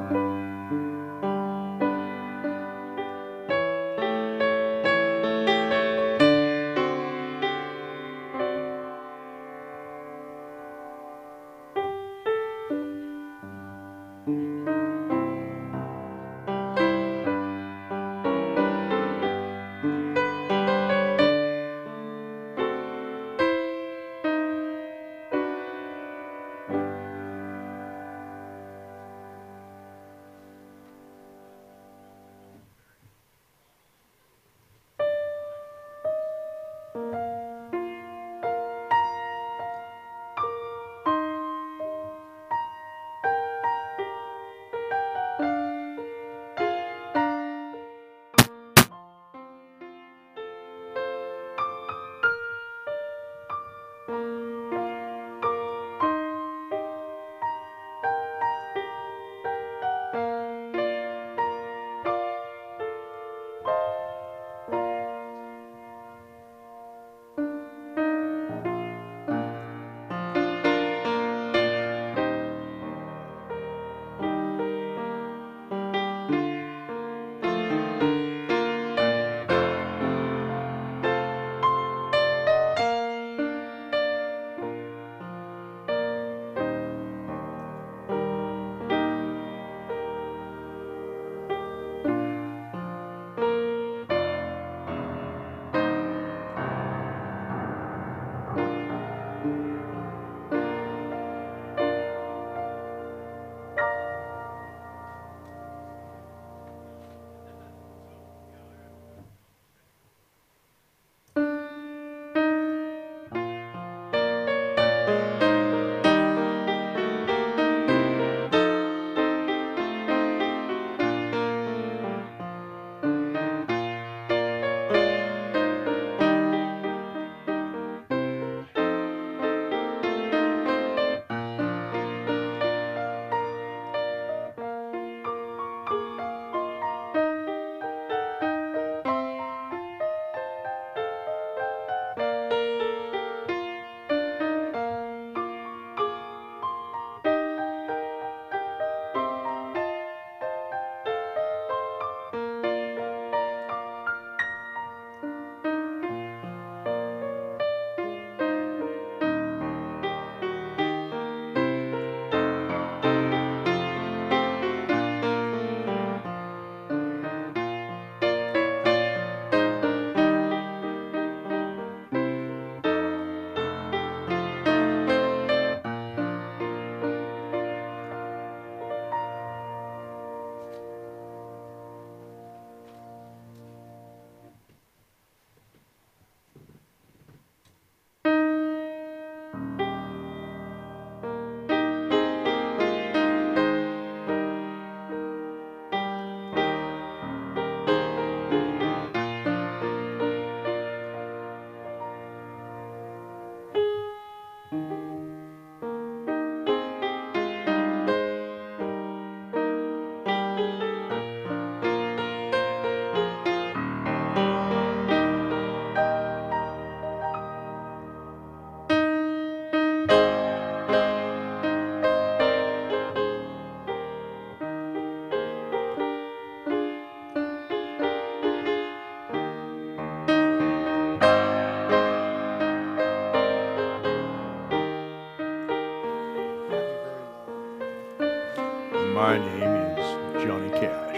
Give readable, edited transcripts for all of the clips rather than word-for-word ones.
My name is Johnny Cash.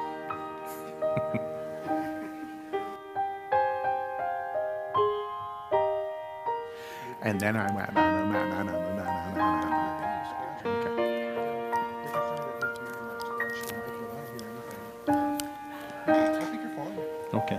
And then I went, okay.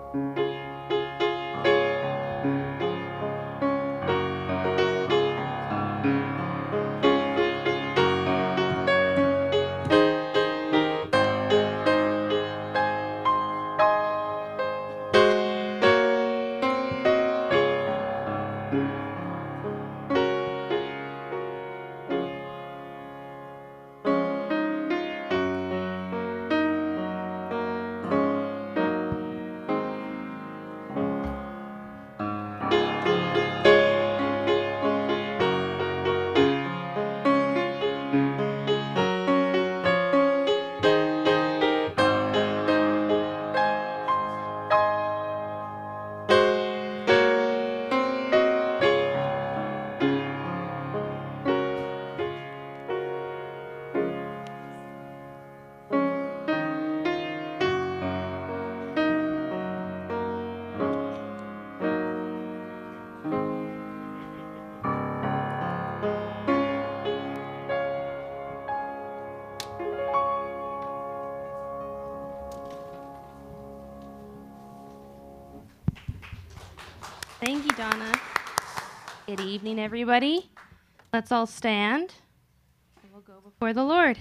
Thank you, Donna. Good evening, everybody. Let's all stand and we'll go before the Lord.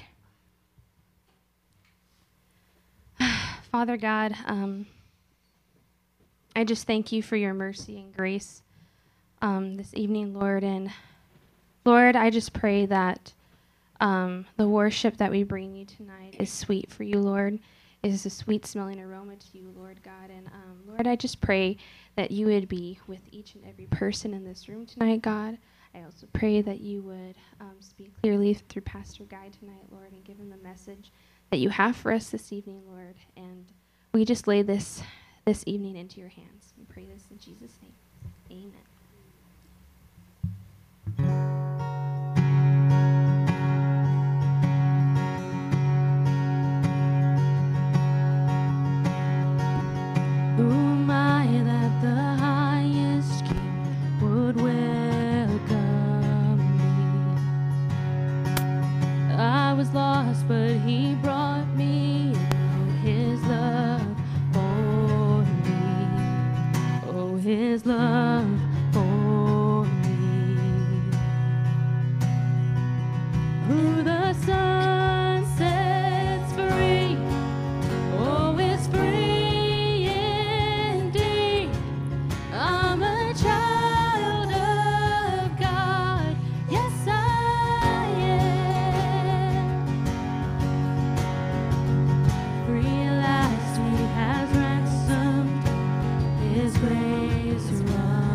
Father God, I just thank you for your mercy and grace this evening, Lord. And Lord, I just pray that the worship that we bring you tonight is sweet for you, Lord. It is a sweet smelling aroma to you, Lord God. And Lord, I just pray that you would be with each and every person in this room tonight, God. I also pray that you would speak clearly through Pastor Guy tonight, Lord, and give him the message that you have for us this evening, Lord. And we just lay this evening into your hands. We pray this in Jesus' name. Amen. Who am I that the highest King would welcome me? I was lost, but he brought me in. His love for me. Oh, his love for me. Who the Son sets free, oh, is free indeed. I'm a child of God, yes I am. Free at last, he has ransomed, his grace runs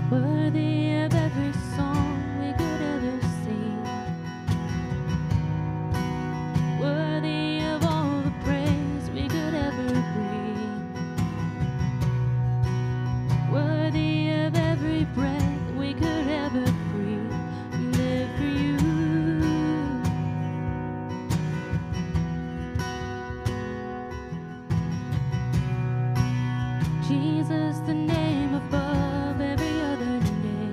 worthy of every song we could ever sing, worthy of all the praise we could ever bring, worthy of every breath we could ever breathe. We live for you. Jesus, the name above every other name.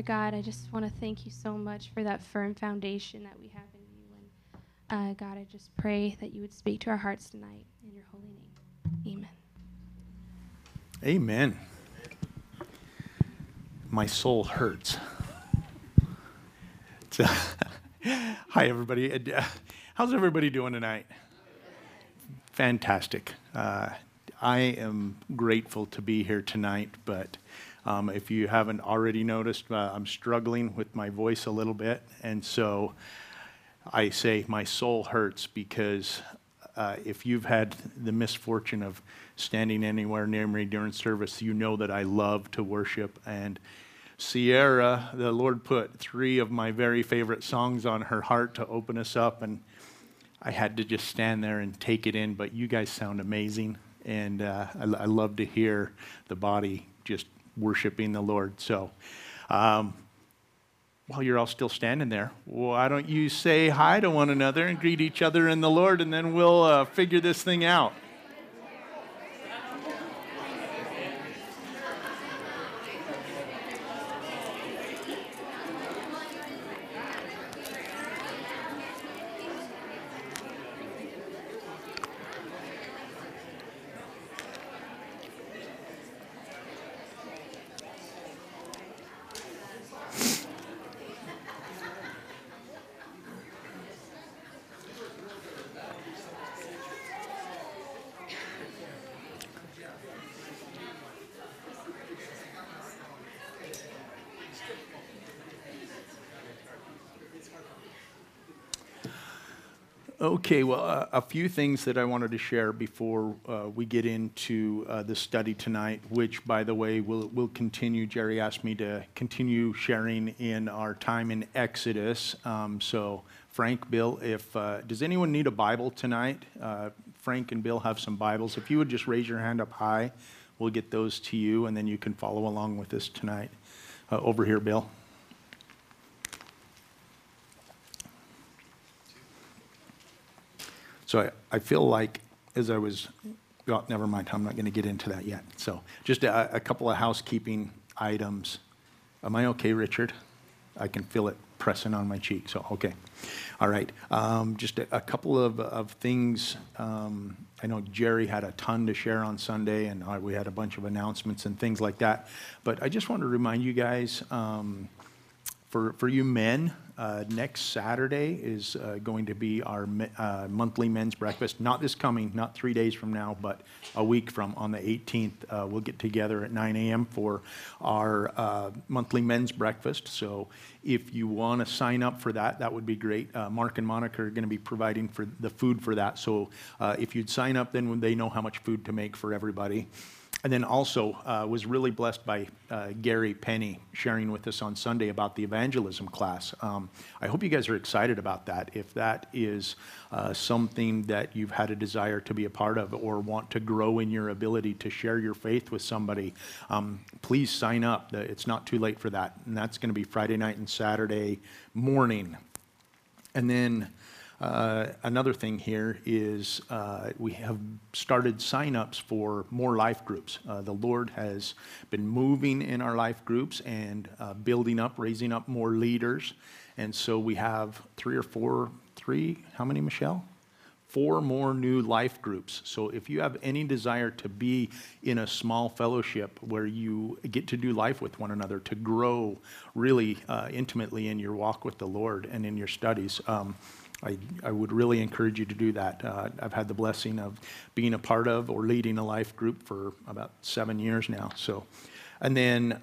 Lord God, I just want to thank you so much for that firm foundation that we have in you. And God, I just pray that you would speak to our hearts tonight in your holy name. Amen. Amen. My soul hurts. Hi, everybody. How's everybody doing tonight? Fantastic. I am grateful to be here tonight, but if you haven't already noticed, I'm struggling with my voice a little bit, and so I say my soul hurts because if you've had the misfortune of standing anywhere near me during service, you know that I love to worship. And Sierra, the Lord put 3 of my very favorite songs on her heart to open us up, and I had to just stand there and take it in. But you guys sound amazing, and I love to hear the body just worshiping the Lord. So while you're all still standing there, why don't you say hi to one another and greet each other in the Lord, and then we'll figure this thing out. Okay, well, a few things that I wanted to share before we get into the study tonight, which, by the way, will continue. Jerry asked me to continue sharing in our time in Exodus. So, Frank, Bill, does anyone need a Bible tonight? Frank and Bill have some Bibles. If you would just raise your hand up high, we'll get those to you, and then you can follow along with us tonight. Over here, Bill. So I feel like as I was, well, never mind, I'm not going to get into that yet. So just a couple of housekeeping items. Am I okay, Richard? I can feel it pressing on my cheek, so okay. All right, just a couple of things. I know Jerry had a ton to share on Sunday, and we had a bunch of announcements and things like that. But I just want to remind you guys, for you men, next Saturday is going to be our monthly men's breakfast. Not this coming, not 3 days from now, but a week from on the 18th. We'll get together at 9 a.m. for our monthly men's breakfast. So if you want to sign up for that, that would be great. Mark and Monica are going to be providing for the food for that. So if you'd sign up, then they know how much food to make for everybody. And then also was really blessed by Gary Penny sharing with us on Sunday about the evangelism class. I hope you guys are excited about that. If that is something that you've had a desire to be a part of or want to grow in your ability to share your faith with somebody, please sign up. It's not too late for that. And that's going to be Friday night and Saturday morning. And then another thing here is we have started sign-ups for more life groups. The Lord has been moving in our life groups and building up, raising up more leaders. And so we have how many, Michelle? 4 more new life groups. So if you have any desire to be in a small fellowship where you get to do life with one another, to grow really intimately in your walk with the Lord and in your studies, I would really encourage you to do that. I've had the blessing of being a part of or leading a life group for about 7 years now. So, and then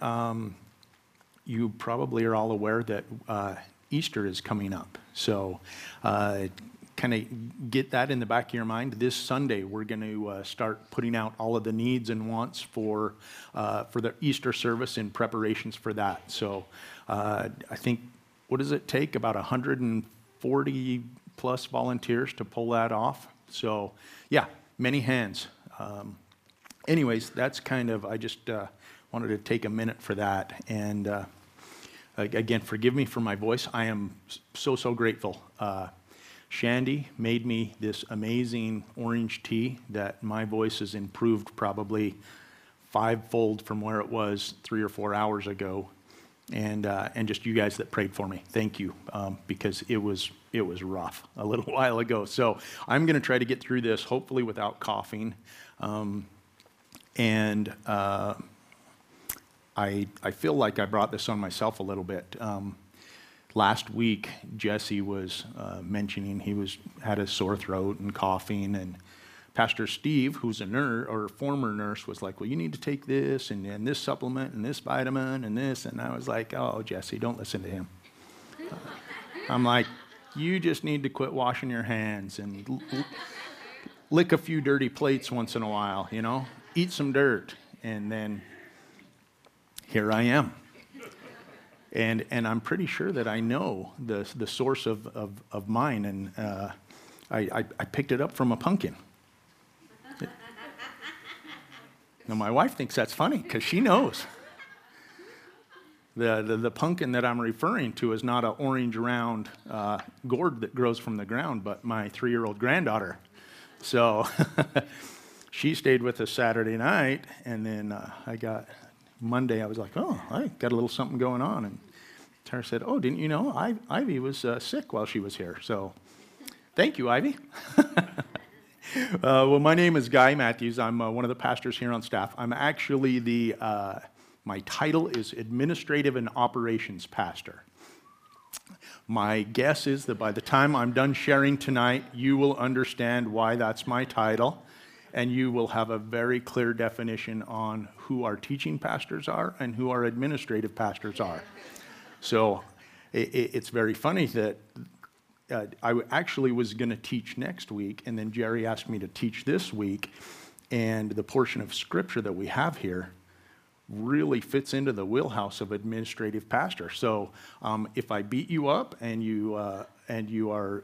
you probably are all aware that Easter is coming up. So kind of get that in the back of your mind. This Sunday, we're going to start putting out all of the needs and wants for the Easter service and preparations for that. So I think, what does it take? About 140 plus volunteers to pull that off. So yeah, many hands. Anyways, that's kind of, I just wanted to take a minute for that. And again, forgive me for my voice. I am so grateful. Shandy made me this amazing orange tea that my voice has improved probably 5-fold from where it was 3 or 4 hours ago. and just you guys that prayed for me. Thank you, because it was rough a little while ago. So I'm going to try to get through this, hopefully without coughing. I feel like I brought this on myself a little bit. Last week, Jesse was mentioning he had a sore throat and coughing, and Pastor Steve, who's a nurse or a former nurse, was like, well, you need to take this and this supplement and this vitamin and this. And I was like, oh, Jesse, don't listen to him. I'm like, you just need to quit washing your hands and lick a few dirty plates once in a while, eat some dirt. And then here I am. And I'm pretty sure that I know the source of mine, and I picked it up from a pumpkin. Now, my wife thinks that's funny because she knows. The pumpkin that I'm referring to is not an orange round gourd that grows from the ground, but my 3-year-old granddaughter. So she stayed with us Saturday night, and then Monday I was like, oh, I got a little something going on. And Tara said, oh, didn't you know Ivy was sick while she was here? So thank you, Ivy. Well, my name is Guy Matthews. I'm one of the pastors here on staff. I'm actually my title is Administrative and Operations Pastor. My guess is that by the time I'm done sharing tonight, you will understand why that's my title, and you will have a very clear definition on who our teaching pastors are and who our administrative pastors are. So it's very funny that I actually was going to teach next week, and then Jerry asked me to teach this week, and the portion of Scripture that we have here really fits into the wheelhouse of administrative pastor. So if I beat you up and you are,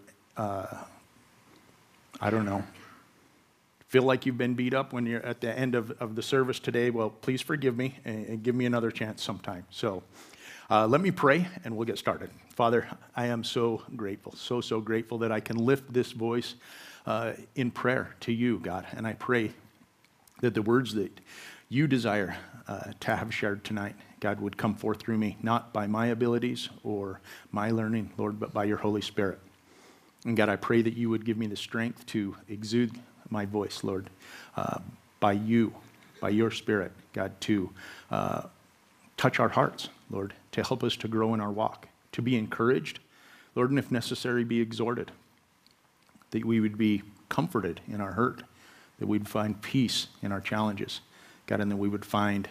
I don't know, feel like you've been beat up when you're at the end of the service today, well, please forgive me and give me another chance sometime. So let me pray and we'll get started. Father, I am so grateful, so grateful that I can lift this voice in prayer to you, God. And I pray that the words that you desire to have shared tonight, God, would come forth through me, not by my abilities or my learning, Lord, but by your Holy Spirit. And God, I pray that you would give me the strength to exude my voice, Lord, by you, by your Spirit, God, to touch our hearts, Lord, to help us to grow in our walk, to be encouraged, Lord, and if necessary, be exhorted, that we would be comforted in our hurt, that we'd find peace in our challenges, God, and that we would find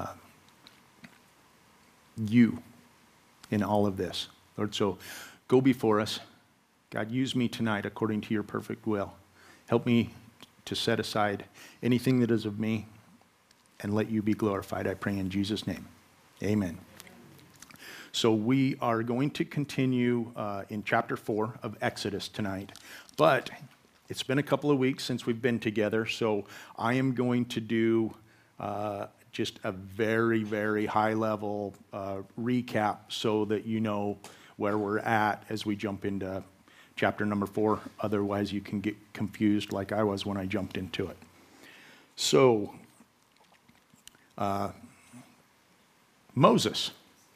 you in all of this, Lord. So go before us. God, use me tonight according to your perfect will. Help me to set aside anything that is of me and let you be glorified, I pray in Jesus' name. Amen. So we are going to continue in chapter 4 of Exodus tonight, but it's been a couple of weeks since we've been together, so I am going to do just a very, very high-level recap so that you know where we're at as we jump into chapter number 4. Otherwise, you can get confused like I was when I jumped into it. So, Moses,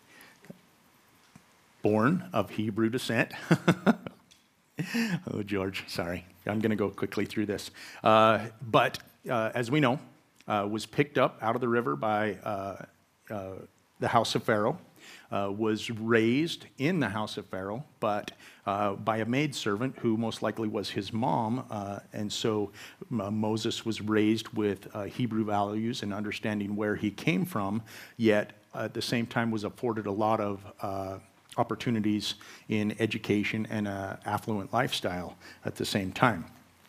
born of Hebrew descent. Oh, George, sorry. I'm going to go quickly through this. But as we know, was picked up out of the river by the house of Pharaoh, was raised in the house of Pharaoh, but by a maidservant who most likely was his mom. And so Moses was raised with Hebrew values and understanding where he came from, yet at the same time was afforded a lot of opportunities in education and an affluent lifestyle at the same time.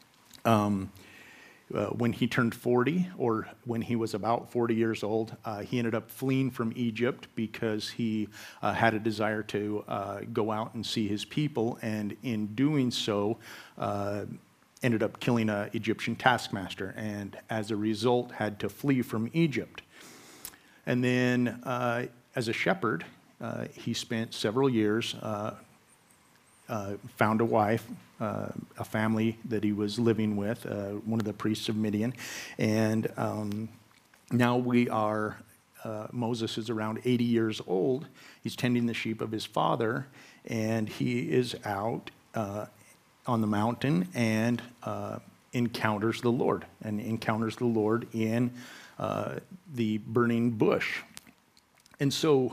When he turned 40, or when he was about 40 years old, he ended up fleeing from Egypt because he had a desire to go out and see his people, and in doing so, ended up killing an Egyptian taskmaster, and as a result, had to flee from Egypt. And then, as a shepherd, he spent several years, found a wife, a family that he was living with, one of the priests of Midian, and now we are Moses is around 80 years old. He's tending the sheep of his father, and he is out on the mountain and encounters the Lord, in the burning bush. And so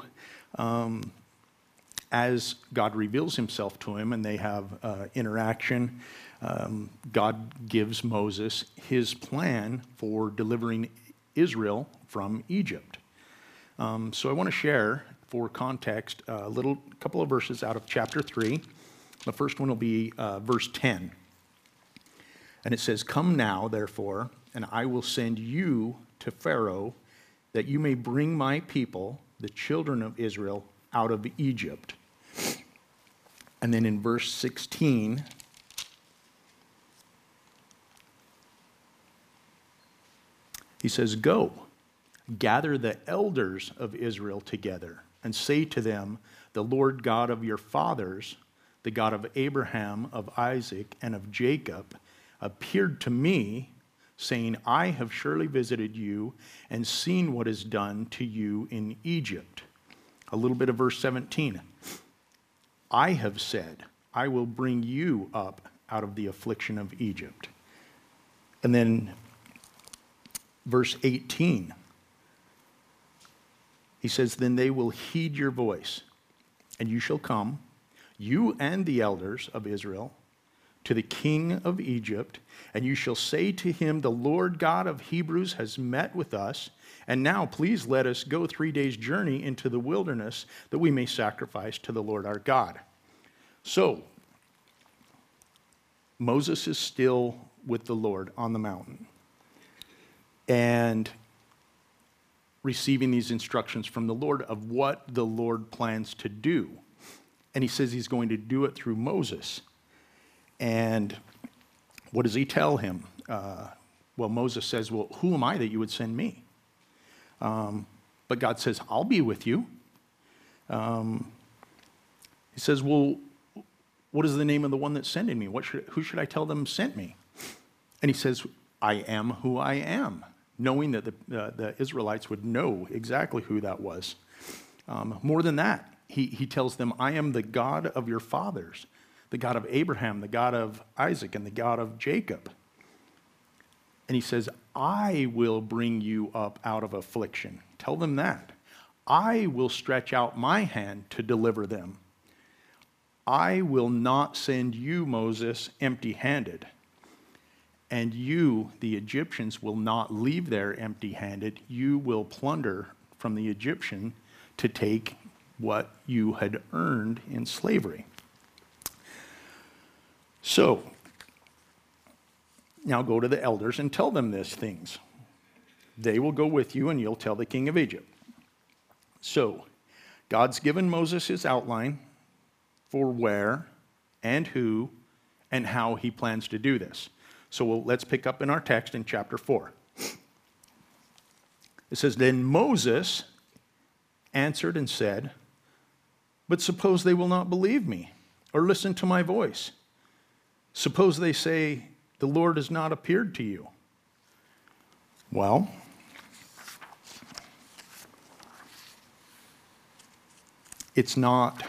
as God reveals himself to him and they have interaction, God gives Moses his plan for delivering Israel from Egypt. So I want to share, for context, a couple of verses out of chapter 3. The first one will be verse 10. And it says, "Come now, therefore, and I will send you to Pharaoh, that you may bring my people, the children of Israel, out of Egypt." And then in verse 16, he says, "Go, gather the elders of Israel together, and say to them, the Lord God of your fathers, the God of Abraham, of Isaac, and of Jacob, appeared to me, saying, I have surely visited you and seen what is done to you in Egypt." A little bit of verse 17. "I have said, I will bring you up out of the affliction of Egypt." And then verse 18. He says, "Then they will heed your voice, and you shall come, you and the elders of Israel, to the king of Egypt, and you shall say to him, the Lord God of Hebrews has met with us, and now please let us go 3 days' journey into the wilderness, that we may sacrifice to the Lord our God." So, Moses is still with the Lord on the mountain, and receiving these instructions from the Lord of what the Lord plans to do. And he says he's going to do it through Moses. And what does he tell him? Well, Moses says, well, who am I that you would send me? But God says, I'll be with you. He says, well, what is the name of the one that's sending me? Who should I tell them sent me? And he says, I am who I am, knowing that the Israelites would know exactly who that was. More than that, he tells them, I am the God of your fathers, the God of Abraham, the God of Isaac, and the God of Jacob. And he says, I will bring you up out of affliction. Tell them that. I will stretch out my hand to deliver them. I will not send you, Moses, empty-handed. And you, the Egyptians, will not leave there empty-handed. You will plunder from the Egyptian to take what you had earned in slavery. So, now go to the elders and tell them these things. They will go with you, and you'll tell the king of Egypt. So, God's given Moses his outline for where and who and how he plans to do this. So let's pick up in our text in chapter 4. It says, Then Moses answered and said, But suppose they will not believe me or listen to my voice. Suppose they say, The Lord has not appeared to you. Well, it's not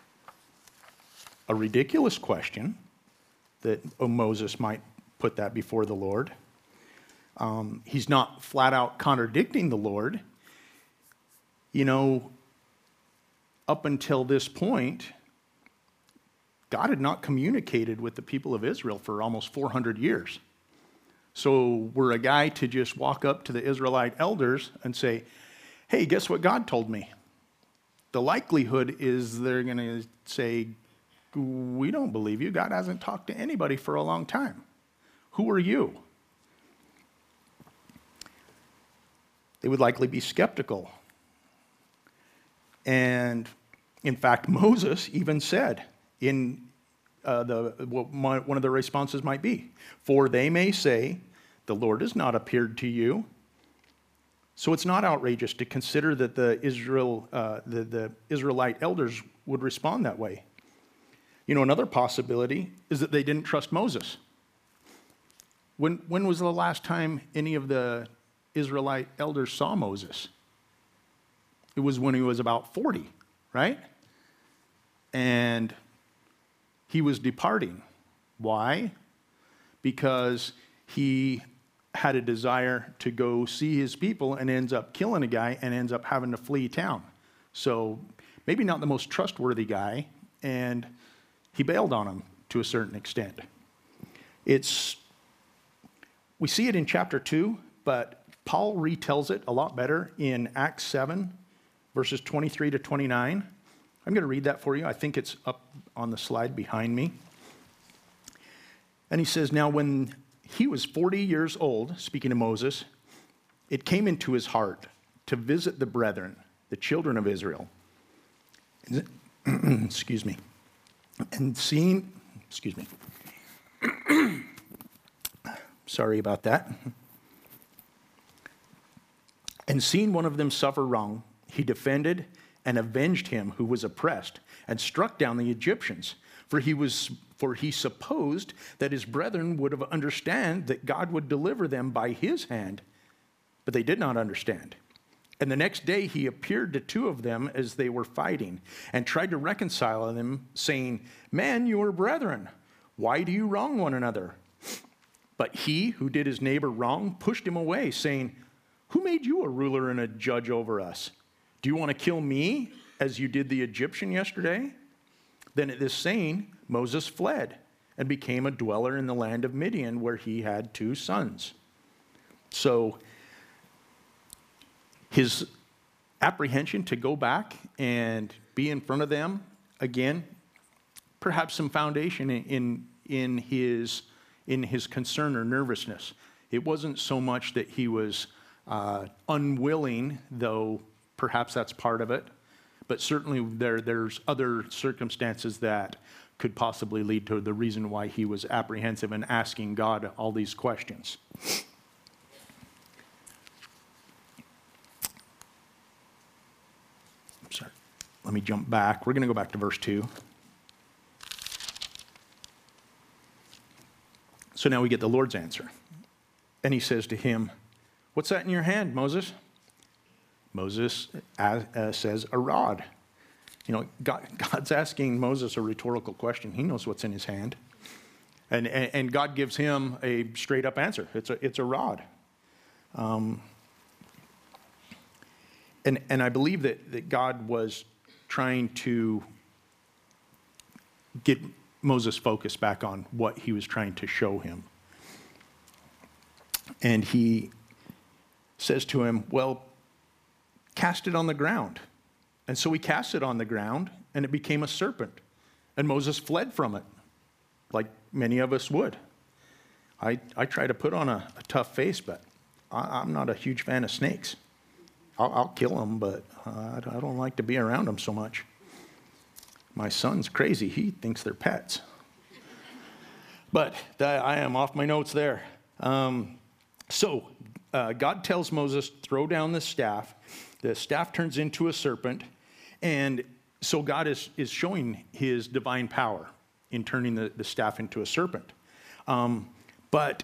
a ridiculous question that Moses might put that before the Lord. He's not flat out contradicting the Lord. You know, up until this point, God had not communicated with the people of Israel for almost 400 years. So were a guy to just walk up to the Israelite elders and say, hey, guess what God told me? The likelihood is they're going to say, we don't believe you. God hasn't talked to anybody for a long time. Who are you? They would likely be skeptical. And in fact, Moses even said in one of the responses might be, for they may say, the Lord has not appeared to you. So it's not outrageous to consider that the Israelite elders would respond that way. You know, another possibility is that they didn't trust Moses. When was the last time any of the Israelite elders saw Moses? It was when he was about 40, right? And he was departing. Why? Because he had a desire to go see his people and ends up killing a guy and ends up having to flee town. So maybe not the most trustworthy guy, and he bailed on him to a certain extent. We see it in chapter 2, but Paul retells it a lot better in Acts 7, verses 23 to 29. I'm going to read that for you. I think it's up on the slide behind me. And he says, now when he was 40 years old, speaking of Moses, it came into his heart to visit the brethren, the children of Israel. Excuse me. And seeing, sorry about that. And seeing one of them suffer wrong, he defended and avenged him who was oppressed and struck down the Egyptians. For he supposed that his brethren would have understand that God would deliver them by his hand, but they did not understand. And the next day he appeared to two of them as they were fighting and tried to reconcile them, saying, "Man, you are brethren. Why do you wrong one another?" But he who did his neighbor wrong pushed him away, saying, "Who made you a ruler and a judge over us? Do you want to kill me as you did the Egyptian yesterday?" Then at this saying, Moses fled and became a dweller in the land of Midian, where he had 2 sons. So his apprehension to go back and be in front of them, again, perhaps some foundation in his concern or nervousness. It wasn't so much that he was unwilling, though perhaps that's part of it, but certainly there's other circumstances that could possibly lead to the reason why he was apprehensive and asking God all these questions. Sorry, let me jump back. We're going to go back to verse 2. So now we get the Lord's answer. And he says to him, "What's that in your hand, Moses?" Moses says, "A rod." You know, God's asking Moses a rhetorical question. He knows what's in his hand. And God gives him a straight up answer. It's a rod. And I believe that God was trying to get Moses' focus back on what he was trying to show him. And he says to him, "Well, cast it on the ground." And so he cast it on the ground, and it became a serpent. And Moses fled from it, like many of us would. I try to put on a tough face, but I'm not a huge fan of snakes. I'll kill them, but I don't like to be around them so much. My son's crazy. He thinks they're pets. But I am off my notes there. So God tells Moses, throw down the staff. The staff turns into a serpent. And so God is showing his divine power in turning the staff into a serpent. But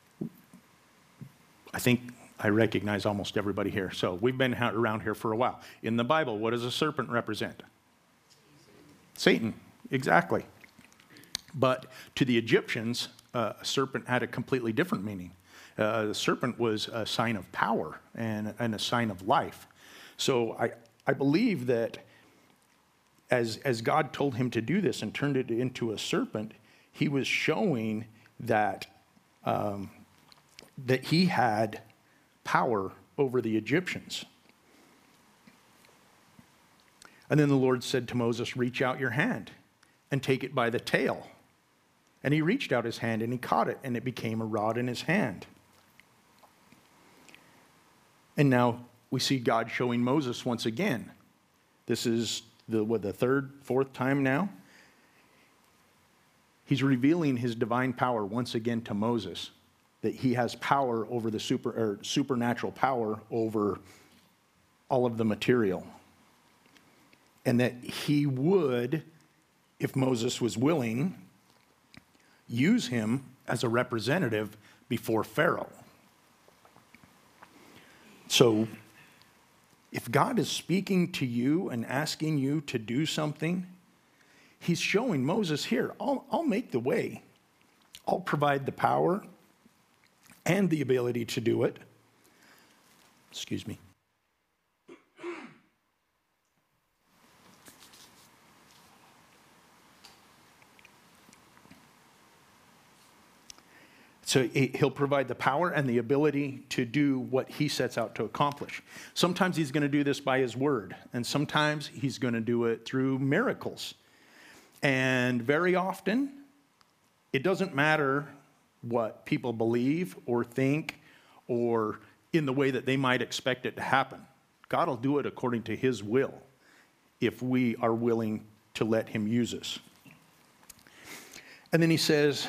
I think I recognize almost everybody here. So we've been around here for a while. In the Bible, what does a serpent represent? Satan, exactly. But to the Egyptians, a serpent had a completely different meaning. The serpent was a sign of power and a sign of life. So I believe that as God told him to do this and turned it into a serpent, he was showing that that he had power over the Egyptians. And then the Lord said to Moses, "Reach out your hand and take it by the tail." And he reached out his hand and he caught it, and it became a rod in his hand. And now we see God showing Moses once again. This is the third, fourth time now. He's revealing his divine power once again to Moses, that he has power over the supernatural power over all of the material. And that he would, if Moses was willing, use him as a representative before Pharaoh. So If God is speaking to you and asking you to do something, he's showing Moses, here, I'll make the way. I'll provide the power and the ability to do it. Excuse me. So he'll provide the power and the ability to do what he sets out to accomplish. Sometimes he's going to do this by his word, and sometimes he's going to do it through miracles. And very often, it doesn't matter what people believe or think or in the way that they might expect it to happen. God will do it according to his will if we are willing to let him use us. And then he says,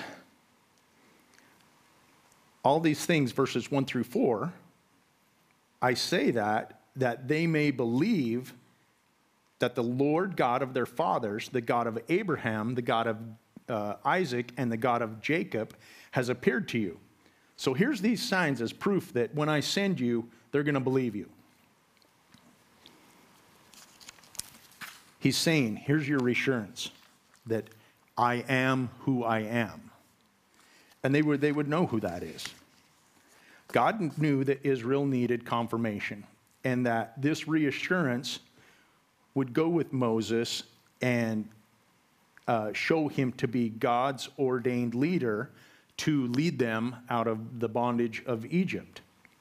all these things, verses 1 through 4, I say that they may believe that the Lord God of their fathers, the God of Abraham, the God of Isaac, and the God of Jacob, has appeared to you. So here's these signs as proof that when I send you, they're going to believe you. He's saying, here's your reassurance that I am who I am. And they would know who that is. God knew that Israel needed confirmation and that this reassurance would go with Moses and show him to be God's ordained leader to lead them out of the bondage of Egypt.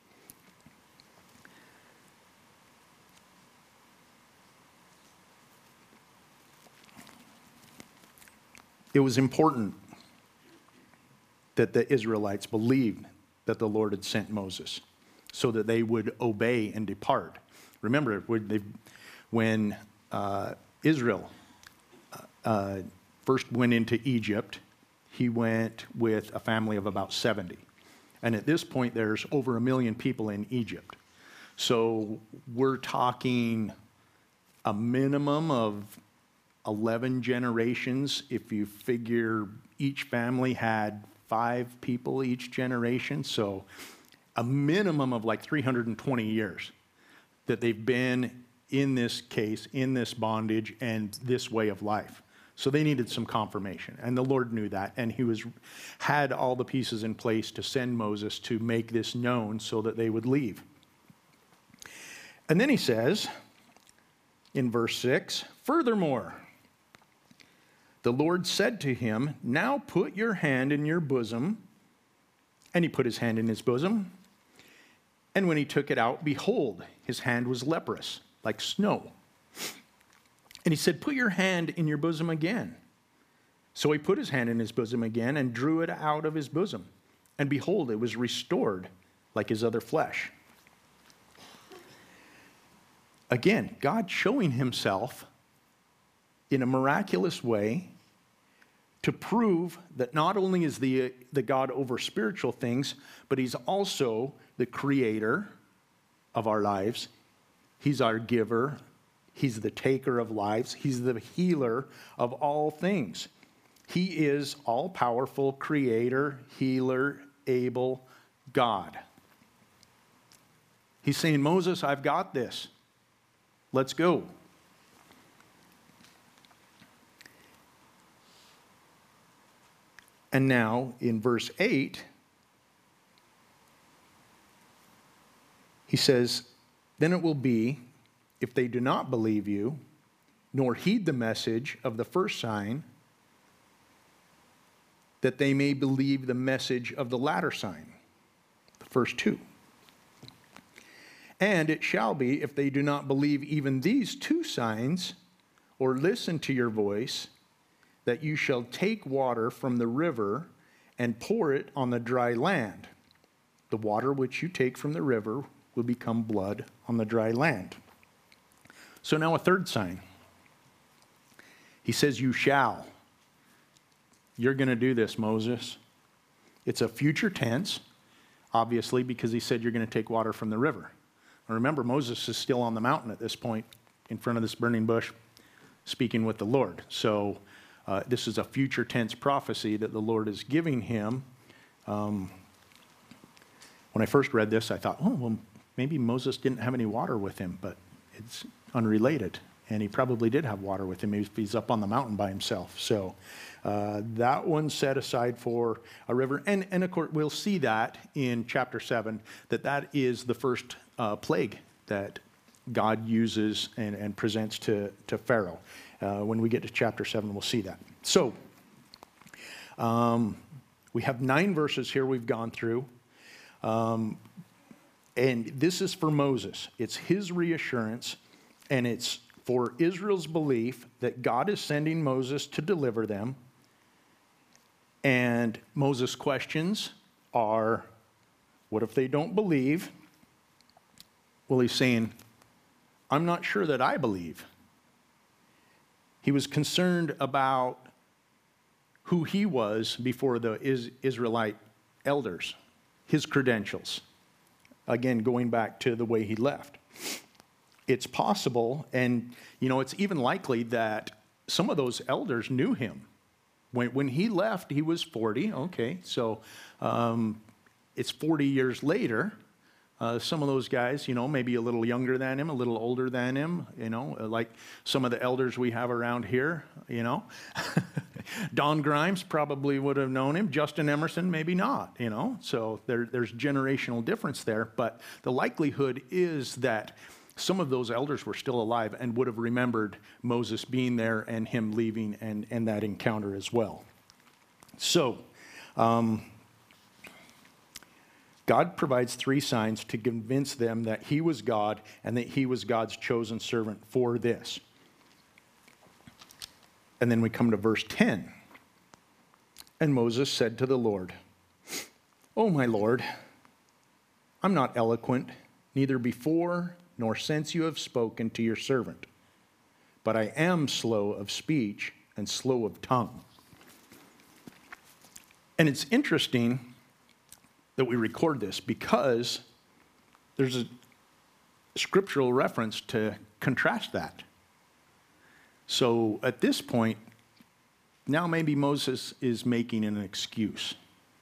It was important that the Israelites believed that the Lord had sent Moses so that they would obey and depart. Remember, when Israel first went into Egypt, he went with a family of about 70. And at this point, there's over 1 million people in Egypt. So we're talking a minimum of 11 generations. If you figure each family had 5 people each generation, so a minimum of like 320 years that they've been in this case, in this bondage, and this way of life. So they needed some confirmation, and the Lord knew that, and he had all the pieces in place to send Moses to make this known so that they would leave. And then he says in verse 6, furthermore, the Lord said to him, now put your hand in your bosom. And he put his hand in his bosom. And when he took it out, behold, his hand was leprous, like snow. And he said, put your hand in your bosom again. So he put his hand in his bosom again and drew it out of his bosom. And behold, it was restored like his other flesh. Again, God showing himself in a miraculous way to prove that not only is the God over spiritual things, but he's also the creator of our lives. He's our giver. He's the taker of lives. He's the healer of all things. He is all-powerful creator, healer, able God. He's saying, Moses, I've got this. Let's go. And now in verse 8, he says, then it will be, if they do not believe you, nor heed the message of the first sign, that they may believe the message of the latter sign, the first two. And it shall be, if they do not believe even these 2 signs, or listen to your voice, that you shall take water from the river and pour it on the dry land. The water which you take from the river will become blood on the dry land. So now a third sign. He says, you shall. You're going to do this, Moses. It's a future tense, obviously, because he said you're going to take water from the river. Now remember, Moses is still on the mountain at this point, in front of this burning bush, speaking with the Lord. So this is a future tense prophecy that the Lord is giving him. When I first read this, I thought, oh, well, maybe Moses didn't have any water with him, but It's unrelated. And he probably did have water with him if he's up on the mountain by himself. So that one's set aside for a river. And of course, we'll see that in chapter 7, that is the first plague that God uses and presents to Pharaoh. When we get to chapter 7, we'll see that. So we have 9 verses here we've gone through. And this is for Moses. It's his reassurance, and it's for Israel's belief that God is sending Moses to deliver them. And Moses' questions are, what if they don't believe? Well, he's saying, I'm not sure that I believe. He was concerned about who he was before the Israelite elders, his credentials. Again, going back to the way he left. It's possible, and it's even likely that some of those elders knew him. When he left, he was 40. Okay, so it's 40 years later. Some of those guys, maybe a little younger than him, a little older than him, like some of the elders we have around here, Don Grimes probably would have known him. Justin Emerson, maybe not, So there's generational difference there, but the likelihood is that some of those elders were still alive and would have remembered Moses being there and him leaving and that encounter as well. So, God provides 3 signs to convince them that he was God and that he was God's chosen servant for this. And then we come to verse 10. And Moses said to the Lord, "Oh, my Lord, I'm not eloquent, neither before nor since you have spoken to your servant, but I am slow of speech and slow of tongue." And it's interesting that we record this because there's a scriptural reference to contrast that. So at this point, now maybe Moses is making an excuse.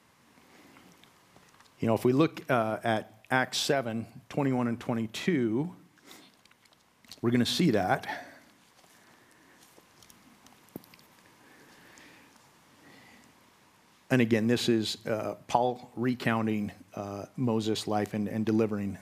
If we look at Acts 7, 21 and 22, we're going to see that. And again, this is Paul recounting Moses' life and delivering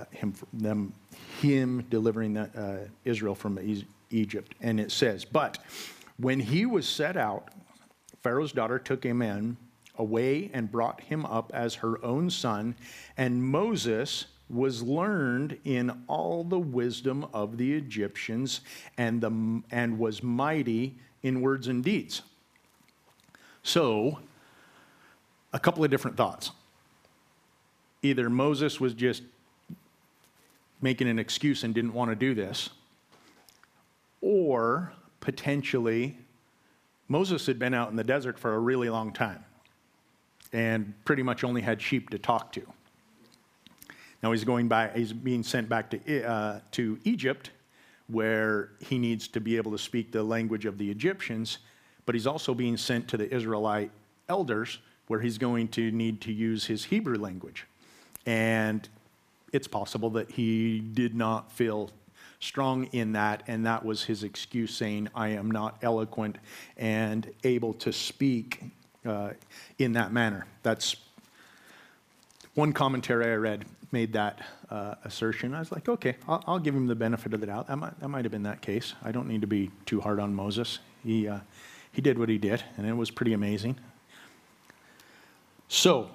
him delivering Israel from Egypt. And it says, "But when he was set out, Pharaoh's daughter took him away and brought him up as her own son, and Moses was learned in all the wisdom of the Egyptians and was mighty in words and deeds." So, a couple of different thoughts. Either Moses was just making an excuse and didn't want to do this, or potentially Moses had been out in the desert for a really long time and pretty much only had sheep to talk to. Now he's being sent back to Egypt, where he needs to be able to speak the language of the Egyptians, but he's also being sent to the Israelite elders, where he's going to need to use his Hebrew language. And it's possible that he did not feel strong in that, and that was his excuse, saying, I am not eloquent and able to speak in that manner. That's one commentary I read made that assertion. I was like, okay, I'll give him the benefit of the doubt. That might have been that case. I don't need to be too hard on Moses. He did what he did, and it was pretty amazing. So,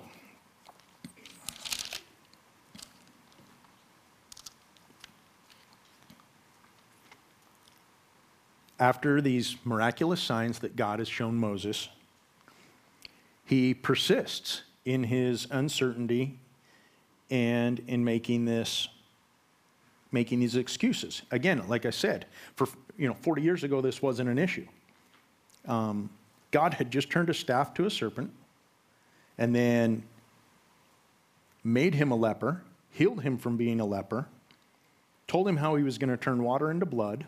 after these miraculous signs that God has shown Moses, he persists in his uncertainty and in making these excuses. Again, like I said, for 40 years ago, this wasn't an issue. God had just turned a staff to a serpent, and then made him a leper, healed him from being a leper, told him how he was going to turn water into blood.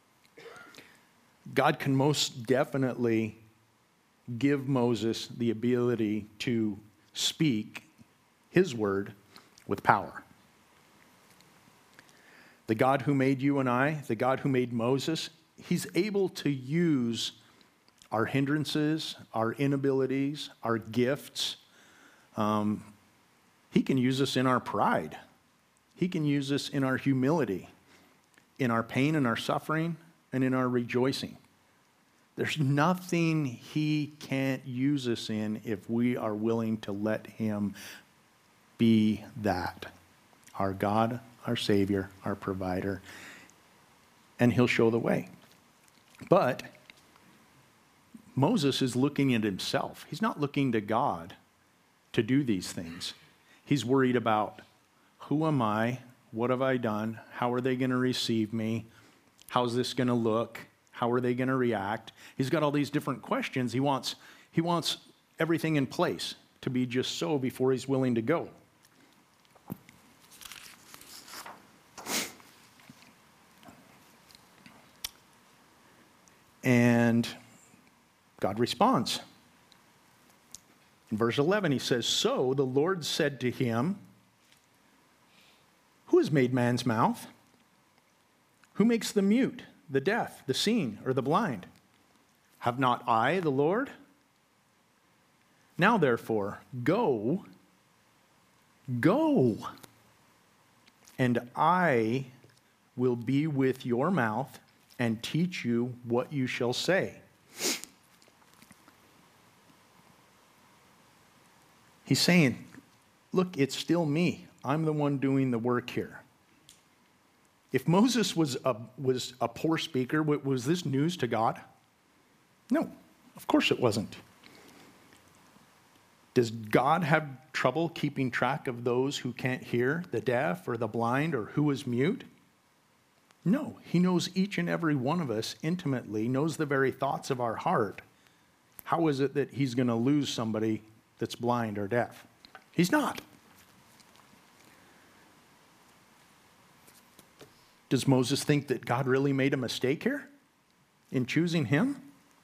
God can most definitely give Moses the ability to speak his word with power. The God who made you and I, the God who made Moses, he's able to use our hindrances, our inabilities, our gifts. He can use us in our pride. He can use us in our humility, in our pain and our suffering, and in our rejoicing. There's nothing he can't use us in if we are willing to let him be that. Our God, our Savior, our provider, and he'll show the way. But Moses is looking at himself. He's not looking to God to do these things. He's worried about, who am I? What have I done? How are they going to receive me? How's this going to look? How are they going to react? He's got all these different questions. He wants everything in place to be just so before he's willing to go. And God responds. In verse 11, he says, "So the Lord said to him, 'Who has made man's mouth? Who makes the mute, the deaf, the seeing, or the blind? Have not I, the Lord? Now therefore, go, and I will be with your mouth and teach you what you shall say.'" He's saying, look, it's still me. I'm the one doing the work here. If Moses was a poor speaker, was this news to God? No, of course it wasn't. Does God have trouble keeping track of those who can't hear, the deaf or the blind, or who is mute? No, he knows each and every one of us intimately, knows the very thoughts of our heart. How is it that he's going to lose somebody that's blind or deaf? He's not. Does Moses think that God really made a mistake here in choosing him?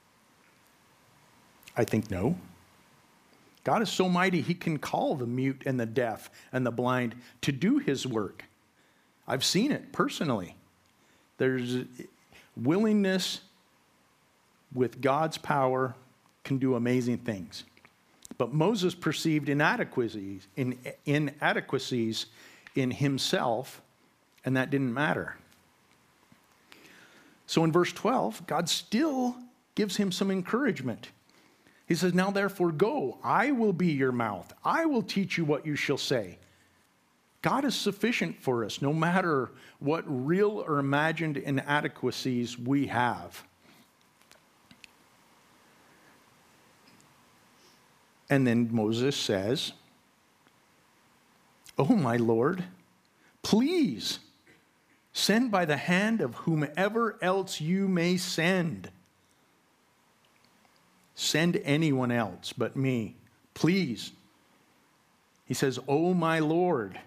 I think no. God is so mighty, he can call the mute and the deaf and the blind to do his work. I've seen it personally. There's willingness with God's power can do amazing things. But Moses perceived inadequacies in himself, and that didn't matter. So in verse 12, God still gives him some encouragement. He says, "Now therefore go, I will be your mouth. I will teach you what you shall say." God is sufficient for us, no matter what real or imagined inadequacies we have. And then Moses says, "Oh, my Lord, please send by the hand of whomever else you may send. Send anyone else but me, please." He says, "Oh, my Lord."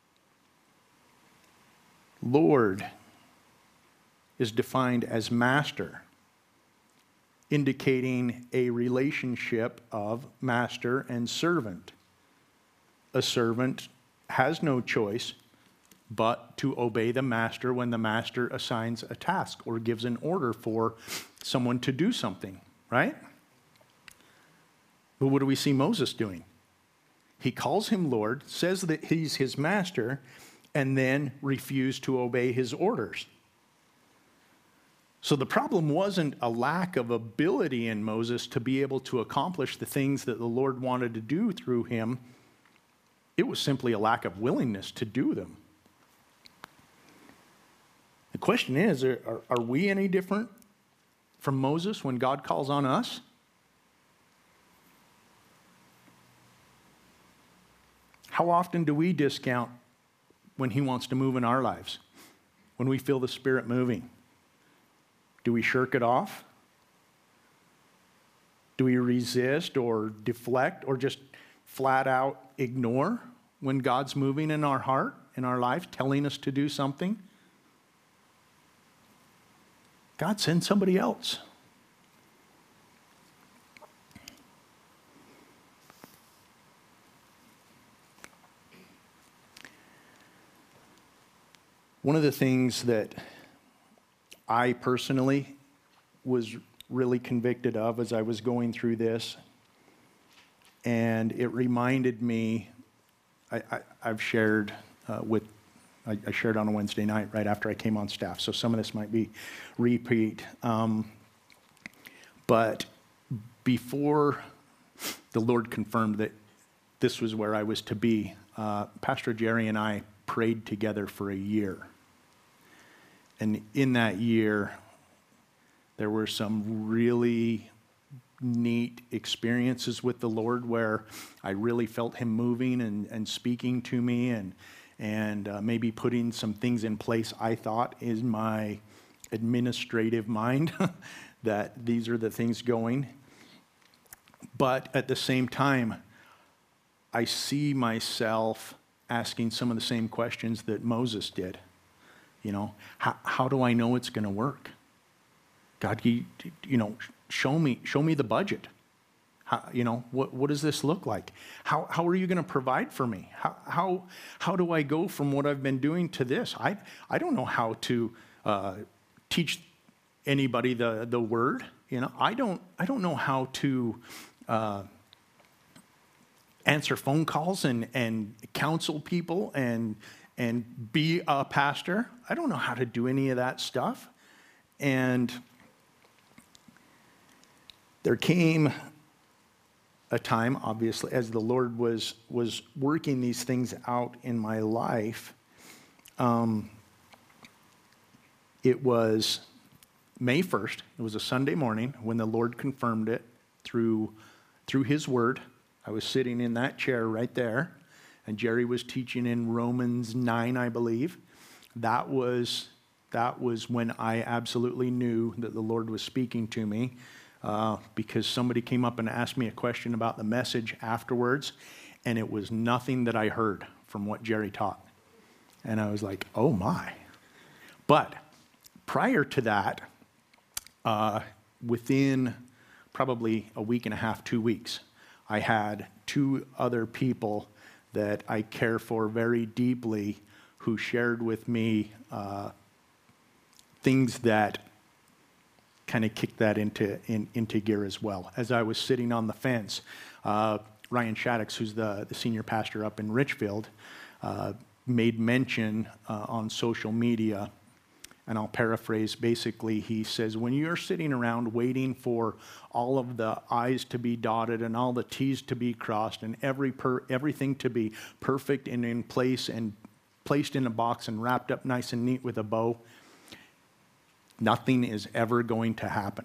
Lord is defined as master, indicating a relationship of master and servant. A servant has no choice but to obey the master when the master assigns a task or gives an order for someone to do something, right? But what do we see Moses doing? He calls him Lord, says that he's his master, and then refused to obey his orders. So the problem wasn't a lack of ability in Moses to be able to accomplish the things that the Lord wanted to do through him. It was simply a lack of willingness to do them. The question is, are we any different from Moses when God calls on us? How often do we discount when he wants to move in our lives? When we feel the Spirit moving? Do we shirk it off? Do we resist or deflect or just flat out ignore when God's moving in our heart, in our life, telling us to do something? God, send somebody else. one of the things that I personally was really convicted of as I was going through this, and it reminded me, I've shared I shared on a Wednesday night right after I came on staff, so some of this might be repeat. But before the Lord confirmed that this was where I was to be, Pastor Jerry and I prayed together for a year. And in that year, there were some really neat experiences with the Lord where I really felt him moving and speaking to me and maybe putting some things in place I thought in my administrative mind that these are the things going. But at the same time, I see myself asking some of the same questions that Moses did. You know, how do I know it's going to work? God, show me the budget. What does this look like? How are you going to provide for me? How do I go from what I've been doing to this? I don't know how to teach anybody the word. I don't know how to answer phone calls and counsel people and be a pastor. I don't know how to do any of that stuff. And there came a time, obviously, as the Lord was working these things out in my life. It was May 1st. It was a Sunday morning when the Lord confirmed it through his word. I was sitting in that chair right there, and Jerry was teaching in Romans 9, I believe. That was when I absolutely knew that the Lord was speaking to me. Because somebody came up and asked me a question about the message afterwards, and it was nothing that I heard from what Jerry taught. And I was like, oh my. But prior to that, within probably a week and a half, 2 weeks, I had 2 other people that I care for very deeply who shared with me things that kind of kicked that into gear as well. As I was sitting on the fence, Ryan Shaddix, who's the senior pastor up in Richfield, made mention on social media, and I'll paraphrase. Basically, he says, when you're sitting around waiting for all of the I's to be dotted and all the T's to be crossed and everything to be perfect and in place and placed in a box and wrapped up nice and neat with a bow, nothing is ever going to happen.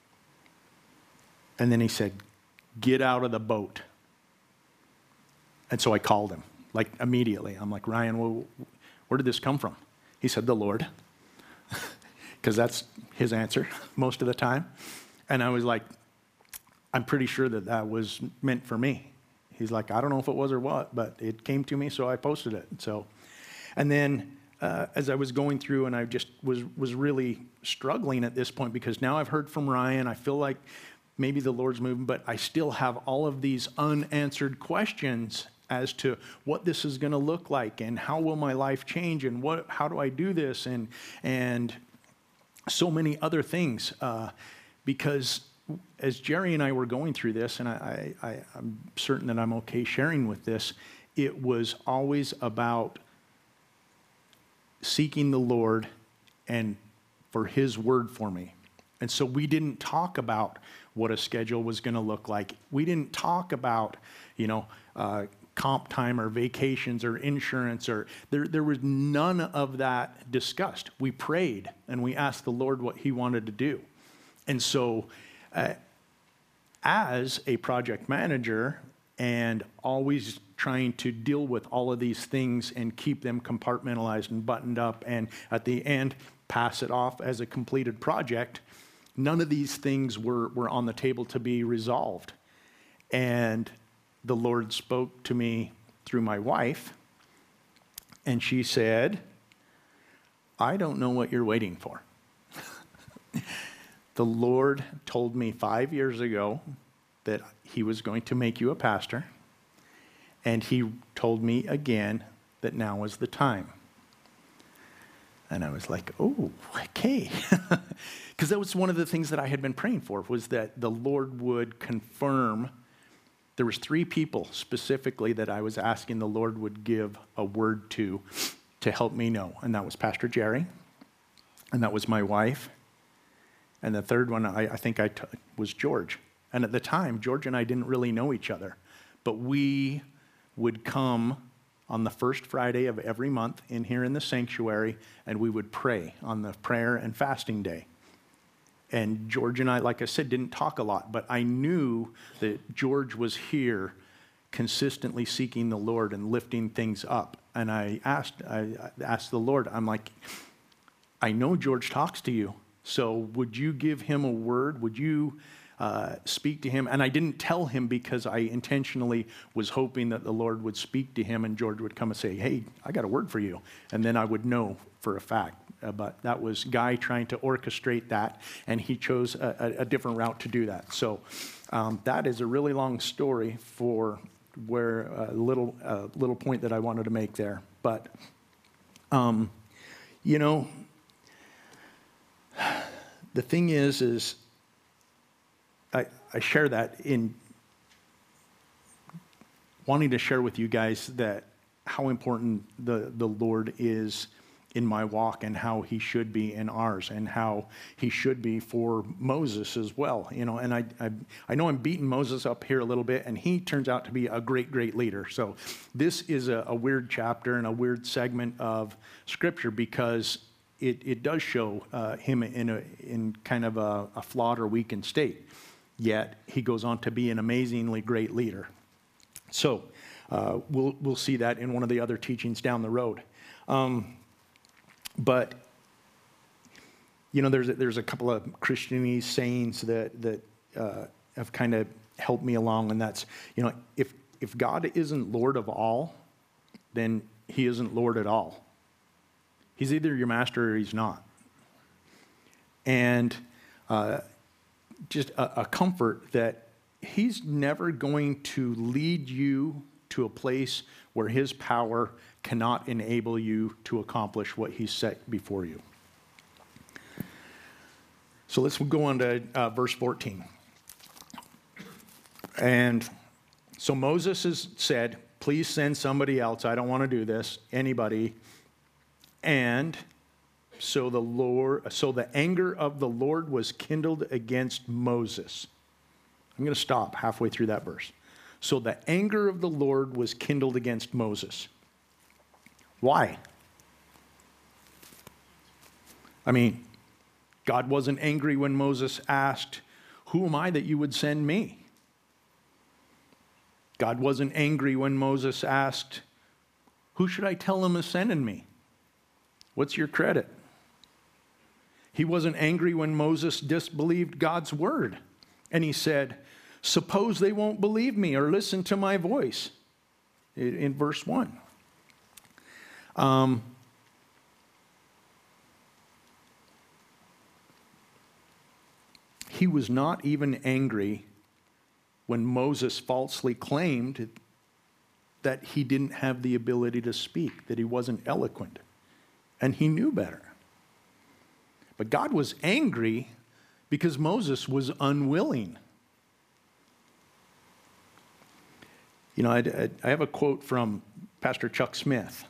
And then he said, get out of the boat. And so I called him, like immediately. I'm like, Ryan, where did this come from? He said, the Lord. Because that's his answer most of the time. And I was like, I'm pretty sure that was meant for me. He's like, I don't know if it was or what, but it came to me, so I posted it. And then as I was going through, and I just was really struggling at this point, because now I've heard from Ryan, I feel like maybe the Lord's moving, but I still have all of these unanswered questions as to what this is going to look like, and how will my life change, and how do I do this, and so many other things. Because as Jerry and I were going through this, and I'm certain that I'm okay sharing with this, it was always about seeking the Lord and for his word for me. And so we didn't talk about what a schedule was going to look like. We didn't talk about, comp time or vacations or insurance, or there was none of that discussed. We prayed and we asked the Lord what he wanted to do. And so as a project manager, and always trying to deal with all of these things and keep them compartmentalized and buttoned up, and at the end pass it off as a completed project, none of these things were on the table to be resolved. And the Lord spoke to me through my wife, and she said, I don't know what you're waiting for. The Lord told me 5 years ago that he was going to make you a pastor, and he told me again that now was the time. And I was like, oh, okay. Because that was one of the things that I had been praying for, was that the Lord would confirm. There was 3 people specifically that I was asking the Lord would give a word to help me know. And that was Pastor Jerry, and that was my wife, and the third one I think was George. And at the time, George and I didn't really know each other, but we would come on the first Friday of every month in here in the sanctuary, and we would pray on the prayer and fasting day. And George and I, like I said, didn't talk a lot, but I knew that George was here consistently seeking the Lord and lifting things up. And I asked the Lord, I'm like, I know George talks to you, so would you give him a word? Would you speak to him? And I didn't tell him because I intentionally was hoping that the Lord would speak to him and George would come and say, hey, I got a word for you. And then I would know for a fact. But that was Guy trying to orchestrate that, and he chose a different route to do that. So that is a really long story for where a little point that I wanted to make there. But, you know, the thing is I share that in wanting to share with you guys that how important the Lord is in my walk, and how he should be in ours, and how he should be for Moses as well. You know, and I know I'm beating Moses up here a little bit, and he turns out to be a great leader. So this is a weird chapter and a weird segment of Scripture, because it does show him in kind of a flawed or weakened state. Yet he goes on to be an amazingly great leader. So we'll see that in one of the other teachings down the road. But, you know, there's a couple of Christianese sayings that have kind of helped me along, and that's, you know, if God isn't Lord of all, then he isn't Lord at all. He's either your master or he's not. And just a comfort that he's never going to lead you to a place where his power cannot enable you to accomplish what he's set before you. So let's go on to verse 14. And so Moses has said, please send somebody else. I don't want to do this. Anybody. And so the anger of the Lord was kindled against Moses. I'm going to stop halfway through that verse. So the anger of the Lord was kindled against Moses. Why? I mean, God wasn't angry when Moses asked, who am I that you would send me? God wasn't angry when Moses asked, who should I tell him is sending me? What's your credit? He wasn't angry when Moses disbelieved God's word. And he said, suppose they won't believe me or listen to my voice. In verse 1. He was not even angry when Moses falsely claimed that he didn't have the ability to speak, that he wasn't eloquent. And he knew better. But God was angry because Moses was unwilling. You know, I have a quote from Pastor Chuck Smith.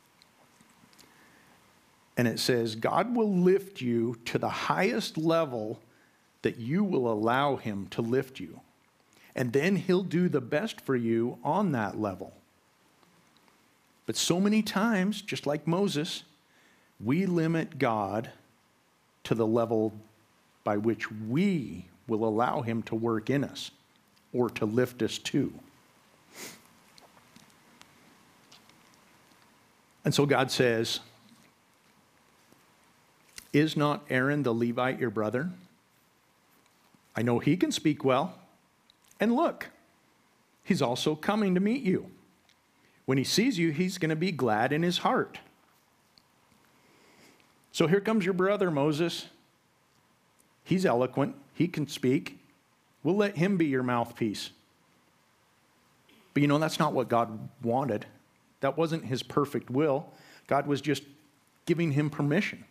And it says, God will lift you to the highest level that you will allow him to lift you. And then he'll do the best for you on that level. But so many times, just like Moses, we limit God to the level by which we will allow him to work in us or to lift us to. And so God says, is not Aaron the Levite your brother? I know he can speak well. And look, he's also coming to meet you. When he sees you, he's going to be glad in his heart. So here comes your brother Moses. He's eloquent. He can speak. We'll let him be your mouthpiece. But you know, that's not what God wanted. That wasn't his perfect will. God was just giving him permission.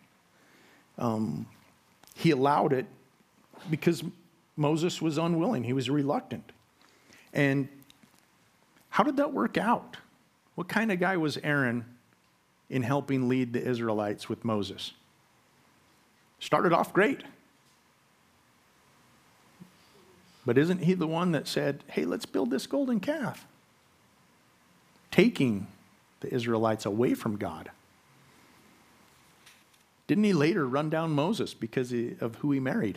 He allowed it because Moses was unwilling. He was reluctant. And how did that work out? What kind of guy was Aaron in helping lead the Israelites with Moses? Started off great. But isn't he the one that said, hey, let's build this golden calf? Taking the Israelites away from God. Didn't he later run down Moses because of who he married?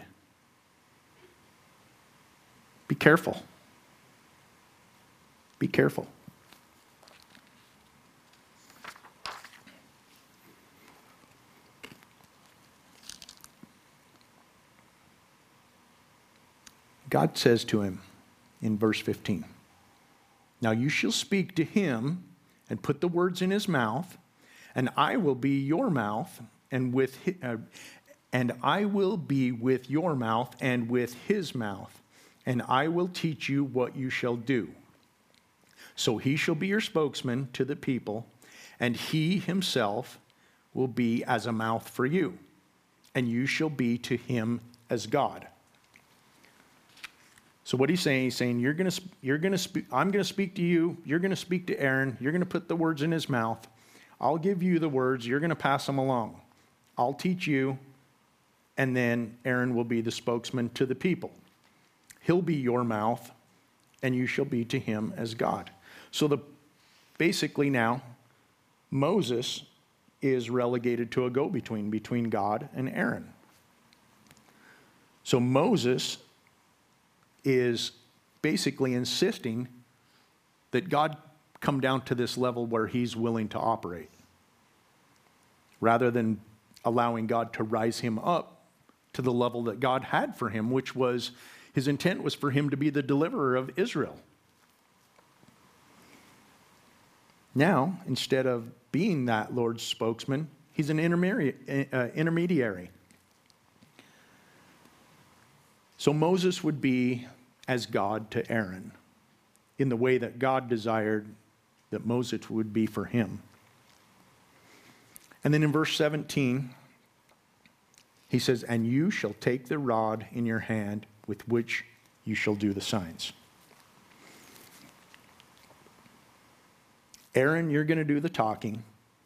Be careful. Be careful. God says to him in verse 15, now you shall speak to him and put the words in his mouth, and I will be your mouth, and I will be with your mouth and with his mouth, and I will teach you what you shall do. So he shall be your spokesman to the people, and he himself will be as a mouth for you, and you shall be to him as God. So what he's saying, I'm going to speak to you, you're going to speak to Aaron, you're going to put the words in his mouth, I'll give you the words, you're going to pass them along. I'll teach you, and then Aaron will be the spokesman to the people. He'll be your mouth, and you shall be to him as God. So basically now, Moses is relegated to a go-between between God and Aaron. So Moses is basically insisting that God come down to this level where he's willing to operate, rather than allowing God to rise him up to the level that God had for him, which was, his intent was for him to be the deliverer of Israel. Now, instead of being that Lord's spokesman, he's an intermediary. So Moses would be as God to Aaron in the way that God desired that Moses would be for him. And then in verse 17, he says, and you shall take the rod in your hand with which you shall do the signs. Aaron, you're going to do the talking.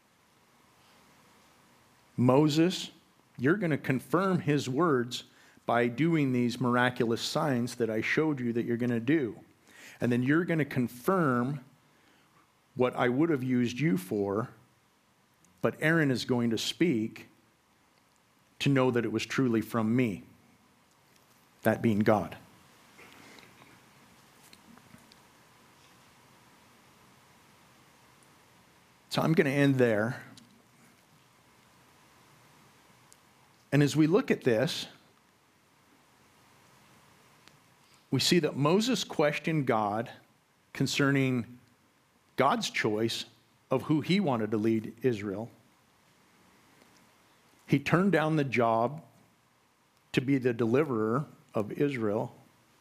Moses, you're going to confirm his words by doing these miraculous signs that I showed you that you're going to do. And then you're going to confirm what I would have used you for, but Aaron is going to speak to know that it was truly from me, that being God. So I'm going to end there. And as we look at this, we see that Moses questioned God concerning God's choice of who he wanted to lead Israel. He turned down the job to be the deliverer of Israel.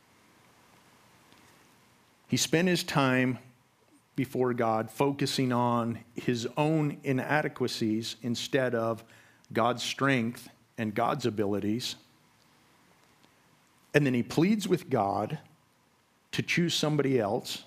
He spent his time before God focusing on his own inadequacies instead of God's strength and God's abilities. And then he pleads with God to choose somebody else.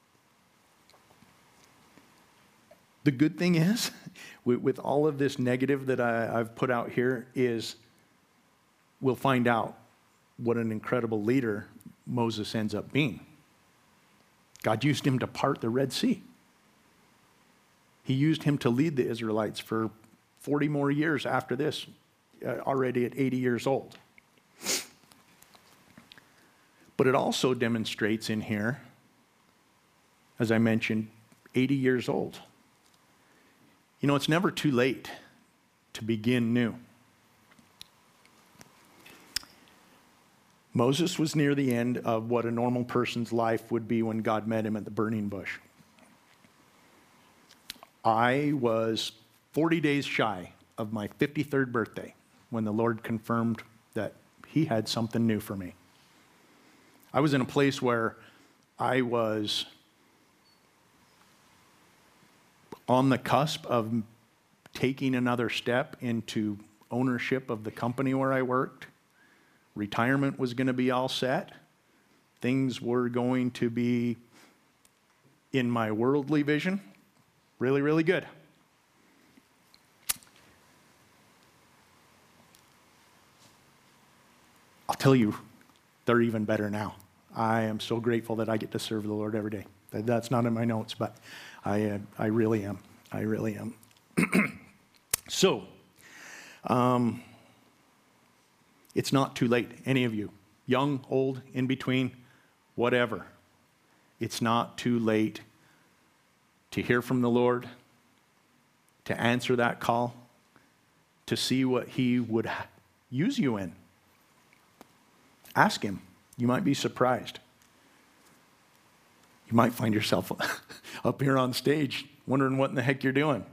The good thing is, with all of this negative that I've put out here, is we'll find out what an incredible leader Moses ends up being. God used him to part the Red Sea. He used him to lead the Israelites for 40 more years after this, already at 80 years old. But it also demonstrates in here, as I mentioned, 80 years old. You know, it's never too late to begin new. Moses was near the end of what a normal person's life would be when God met him at the burning bush. I was 40 days shy of my 53rd birthday when the Lord confirmed that he had something new for me. I was in a place where I was on the cusp of taking another step into ownership of the company where I worked. Retirement was going to be all set. Things were going to be, in my worldly vision, really, really good. I'll tell you, they're even better now. I am so grateful that I get to serve the Lord every day. That's not in my notes, but I really am. I really am. So, it's not too late, any of you, young, old, in between, whatever. It's not too late to hear from the Lord, to answer that call, to see what He would use you in. Ask Him. You might be surprised. You might find yourself up here on stage wondering what in the heck you're doing.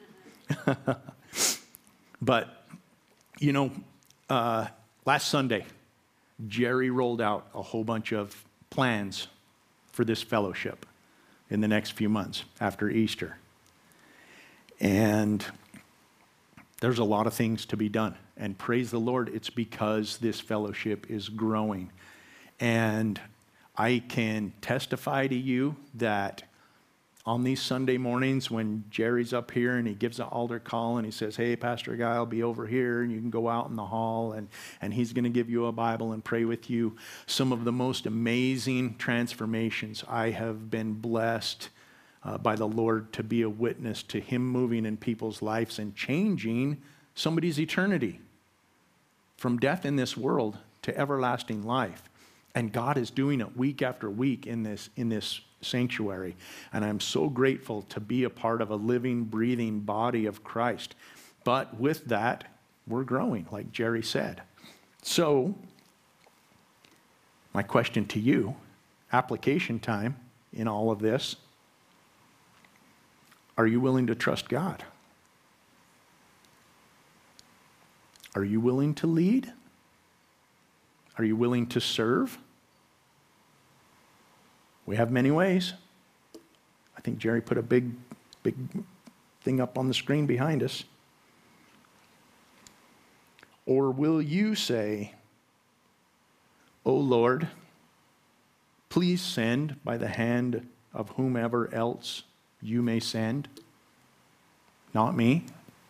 But, you know, last Sunday, Jerry rolled out a whole bunch of plans for this fellowship in the next few months after Easter. And there's a lot of things to be done. And praise the Lord, it's because this fellowship is growing. And I can testify to you that on these Sunday mornings when Jerry's up here and he gives an altar call and he says, hey, Pastor Guy, I'll be over here and you can go out in the hall and he's going to give you a Bible and pray with you. Some of the most amazing transformations. I have been blessed by the Lord to be a witness to Him moving in people's lives and changing somebody's eternity from death in this world to everlasting life. And God is doing it week after week in this sanctuary. And I'm so grateful to be a part of a living, breathing body of Christ. But with that, we're growing, like Jerry said. So, my question to you, application time in all of this, are you willing to trust God? Are you willing to lead? Are you willing to serve? We have many ways. I think Jerry put a big thing up on the screen behind us. Or will you say, "O Lord, please send by the hand of whomever else you may send, not me"?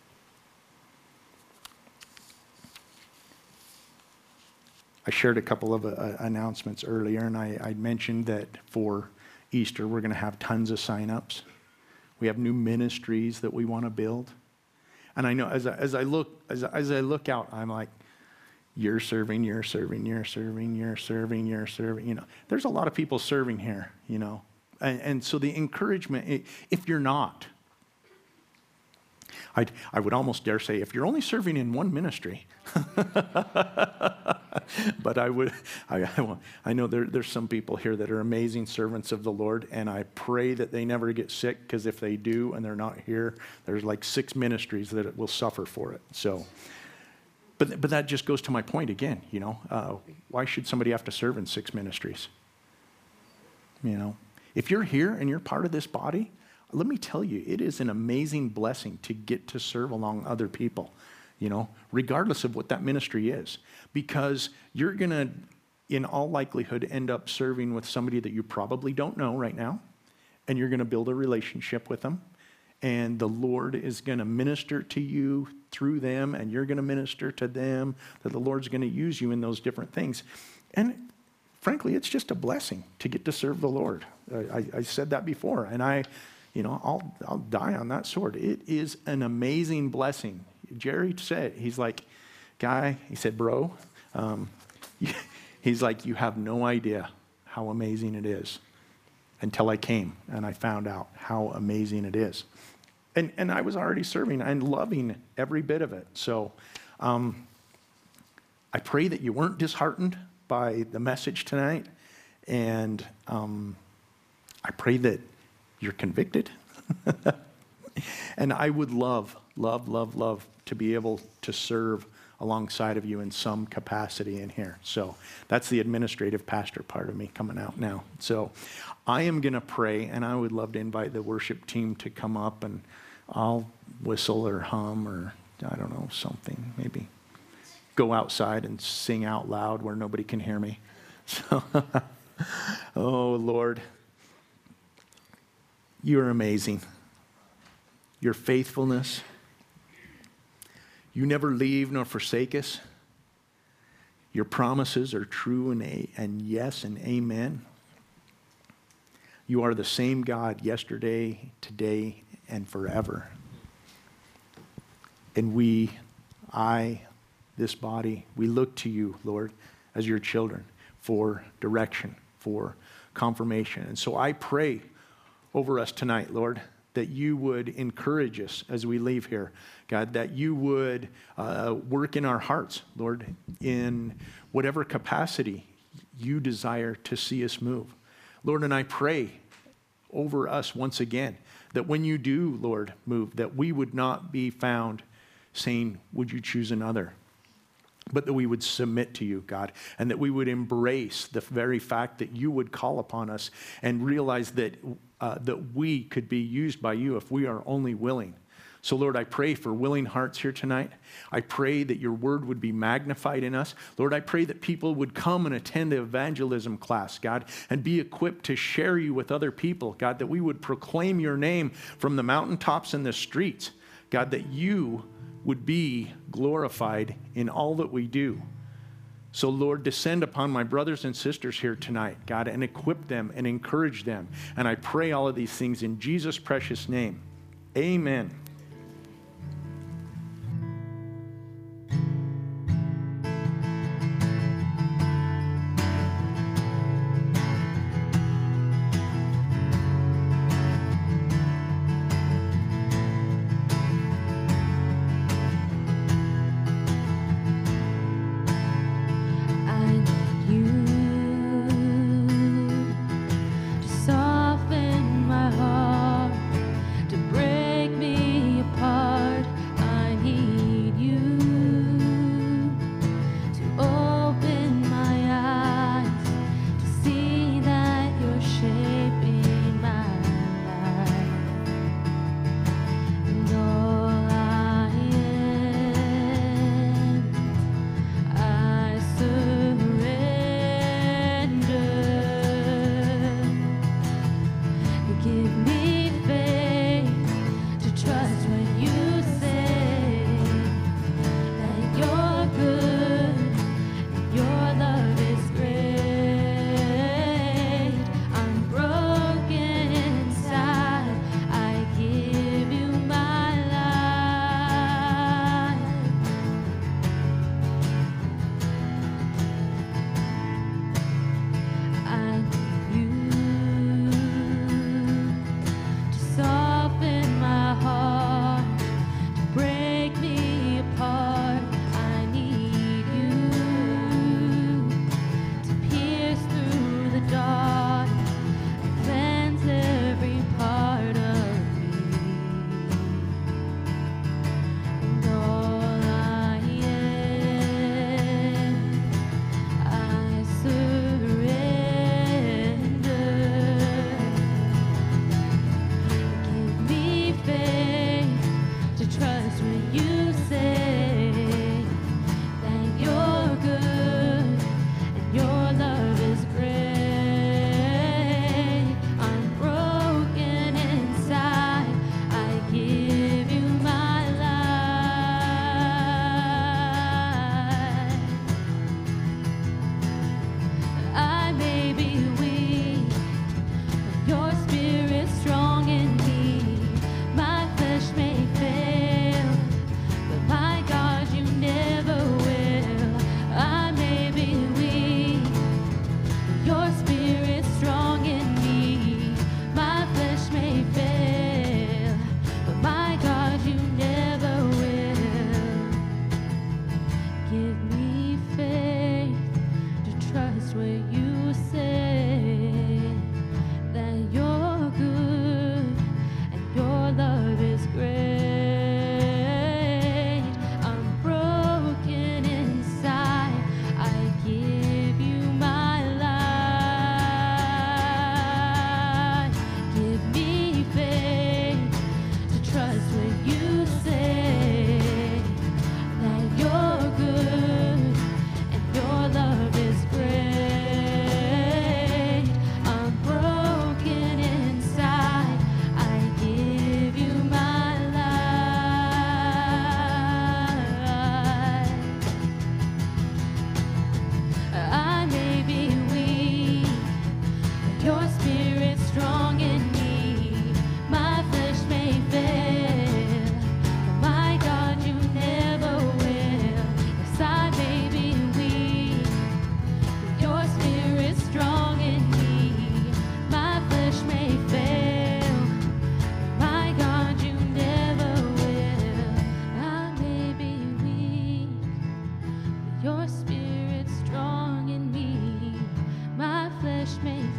I shared a couple of announcements earlier, and I mentioned that for Easter we're going to have tons of sign-ups. We have new ministries that we want to build, and I know as I look out, I'm like, you're serving. You know, there's a lot of people serving here. You know, and so the encouragement, if you're not, I would almost dare say, if you're only serving in one ministry. But I know there's some people here that are amazing servants of the Lord, and I pray that they never get sick, because if they do and they're not here, there's like 6 ministries that will suffer for it. So, but that just goes to my point again. You know, why should somebody have to serve in 6 ministries? You know, if you're here and you're part of this body, let me tell you, it is an amazing blessing to get to serve along other people. You know, regardless of what that ministry is, because you're going to, in all likelihood, end up serving with somebody that you probably don't know right now, and you're going to build a relationship with them, and the Lord is going to minister to you through them, and you're going to minister to them, that the Lord's going to use you in those different things. And frankly, it's just a blessing to get to serve the Lord. I said that before, and I'll die on that sword. It is an amazing blessing. Jerry said, he's like, Guy, he said, bro, he's like, you have no idea how amazing it is, until I came and I found out how amazing it is. And I was already serving and loving every bit of it. So I pray that you weren't disheartened by the message tonight. And I pray that you're convicted. And I would love to be able to serve alongside of you in some capacity in here. So that's the administrative pastor part of me coming out now. So I am going to pray, and I would love to invite the worship team to come up, and I'll whistle or hum or, I don't know, something. Maybe go outside and sing out loud where nobody can hear me. So, oh, Lord, you are amazing. Your faithfulness. You never leave nor forsake us. Your promises are true and yes and amen. You are the same God yesterday, today, and forever. And this body, we look to you, Lord, as your children for direction, for confirmation. And so I pray over us tonight, Lord, that you would encourage us as we leave here, God, that you would work in our hearts, Lord, in whatever capacity you desire to see us move. Lord, and I pray over us once again that when you do, Lord, move, that we would not be found saying, would you choose another? But that we would submit to you, God, and that we would embrace the very fact that you would call upon us and realize that we could be used by you if we are only willing. So, Lord, I pray for willing hearts here tonight. I pray that your word would be magnified in us. Lord, I pray that people would come and attend the evangelism class, God, and be equipped to share you with other people, God, that we would proclaim your name from the mountaintops and the streets, God, that you would be glorified in all that we do. So, Lord, descend upon my brothers and sisters here tonight, God, and equip them and encourage them. And I pray all of these things in Jesus' precious name. Amen. Soften my heart to break me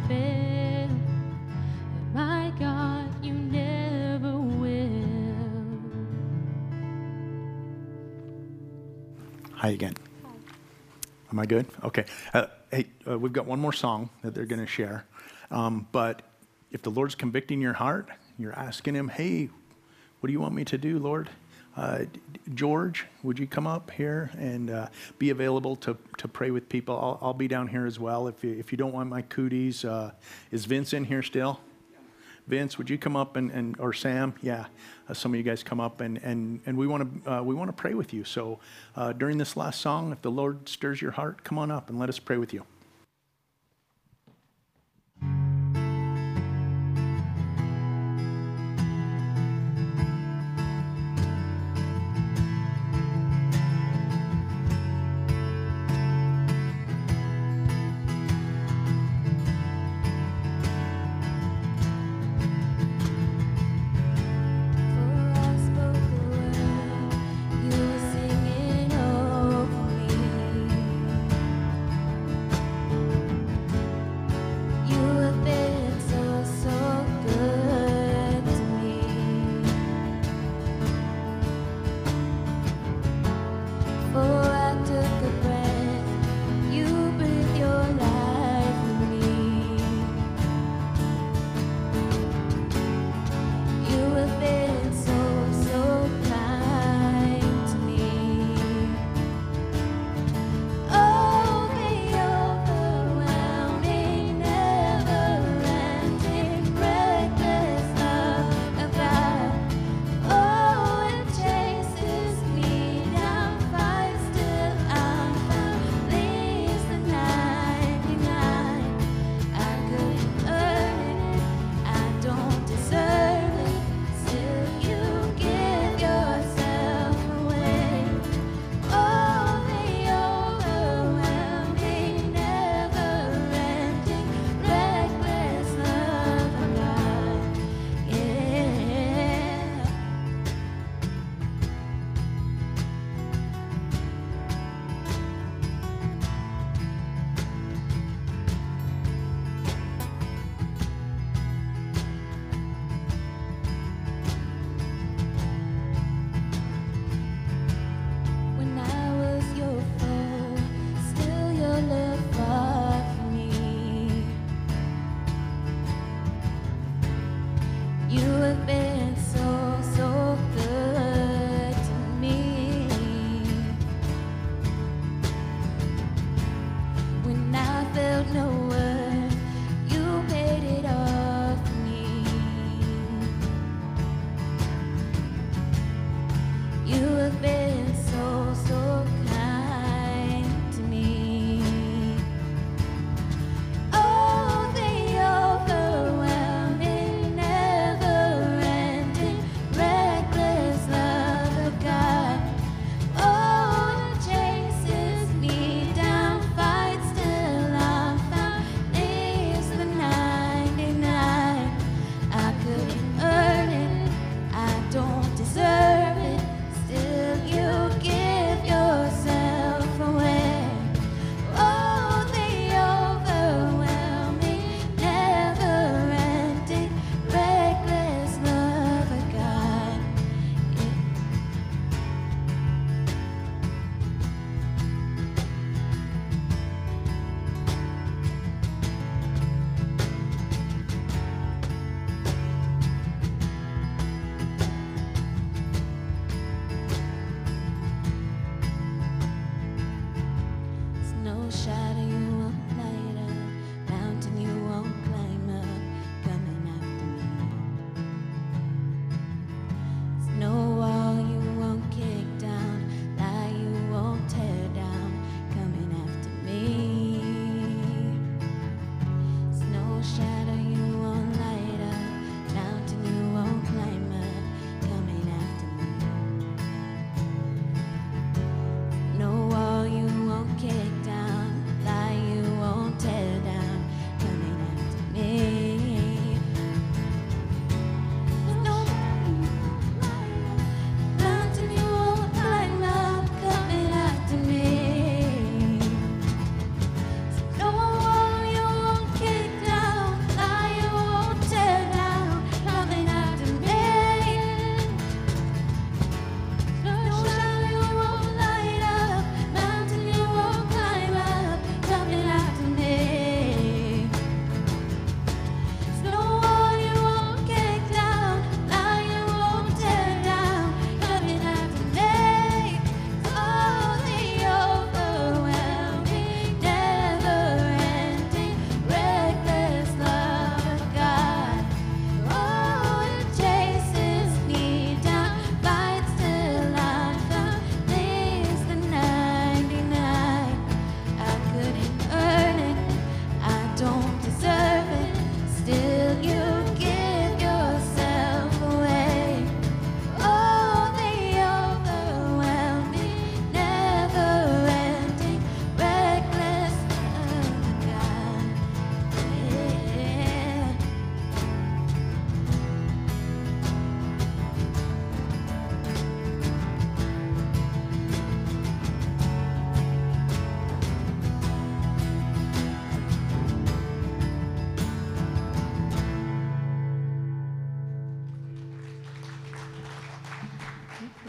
fail. My God, you never will. Hi again. Am I good? Okay. Hey, we've got one more song that they're going to share. But if the Lord's convicting your heart, you're asking him, hey, what do you want me to do, Lord? George, would you come up here and be available to pray with people? I'll be down here as well. If you don't want my cooties, is Vince in here still? Vince, would you come up or Sam? Yeah, some of you guys come up and we want to pray with you. So during this last song, if the Lord stirs your heart, come on up and let us pray with you. Singing over me.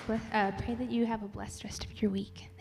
pray that you have a blessed rest of your week.